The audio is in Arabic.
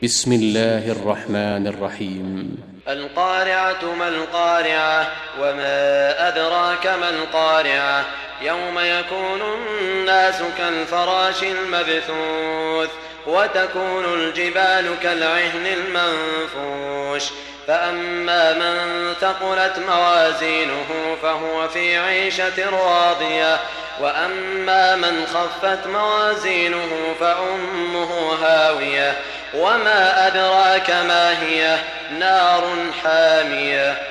بسم الله الرحمن الرحيم. القارعة ما القارعة وما أدراك ما القارعة يوم يكون الناس كالفراش المبثوث وتكون الجبال كالعهن المنفوش فأما من ثقلت موازينه فهو في عيشة راضية وأما من خفت موازينه فأمه هاوية وما أدراك ما هي نار حامية.